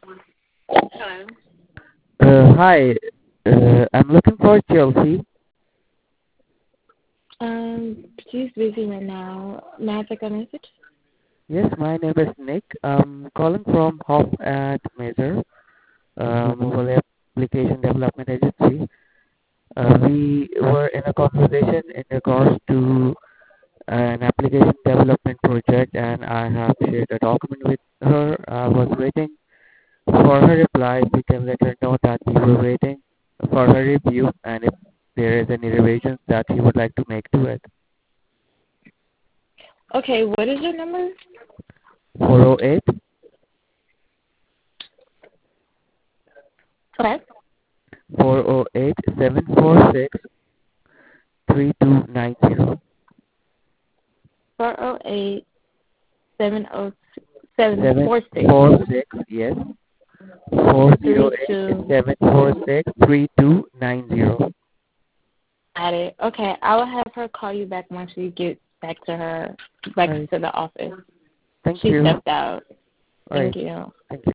Hello. Hi. I'm looking for Chelsea. She's busy right now. May I take a message? Yes, my name is Nick. I'm calling from Hop at Major, mobile application development agency. We were in a conversation in regards to an application development project, and I have shared a document with her. I was waiting for her reply. If you can let her know that we were waiting for her review, and if there is any revisions that she would like to make to it. Okay, what is your number? 408 Okay. 408 746 3290. 408 707 746, yes. 408 746 3290. Got it. Okay, I will have her call you back once she gets back Alright, to the office. thank She you. stepped out. Thank Alright, you. thank you.